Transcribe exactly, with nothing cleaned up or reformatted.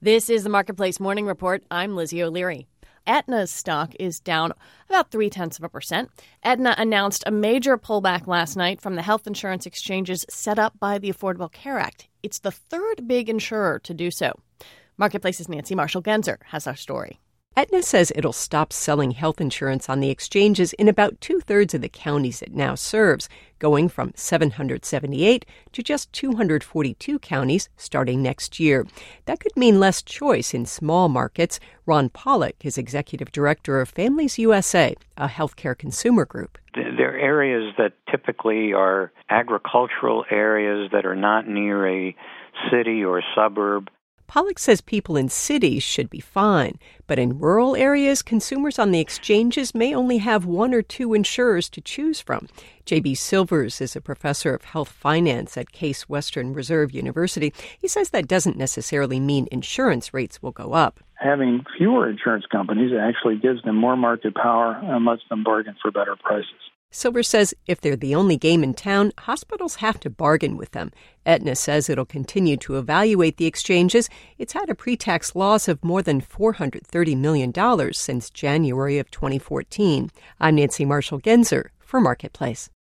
This is the Marketplace Morning Report. I'm Lizzie O'Leary. Aetna's stock is down about three-tenths of a percent. Aetna announced a major pullback last night from the health insurance exchanges set up by the Affordable Care Act. It's the third big insurer to do so. Marketplace's Nancy Marshall-Genzer has our story. Aetna says it'll stop selling health insurance on the exchanges in about two-thirds of the counties it now serves, going from seven hundred seventy-eight to just two hundred forty-two counties starting next year. That could mean less choice in small markets. Ron Pollock is executive director of Families U S A, a healthcare consumer group. There are areas that typically are agricultural areas that are not near a city or suburb. Pollock says people in cities should be fine, but in rural areas, consumers on the exchanges may only have one or two insurers to choose from. J B Silvers is a professor of health finance at Case Western Reserve University. He says that doesn't necessarily mean insurance rates will go up. Having fewer insurance companies actually gives them more market power and lets them bargain for better prices. Silver says if they're the only game in town, hospitals have to bargain with them. Aetna says it'll continue to evaluate the exchanges. It's had a pre-tax loss of more than four hundred thirty million dollars since January of twenty fourteen. I'm Nancy Marshall-Genzer for Marketplace.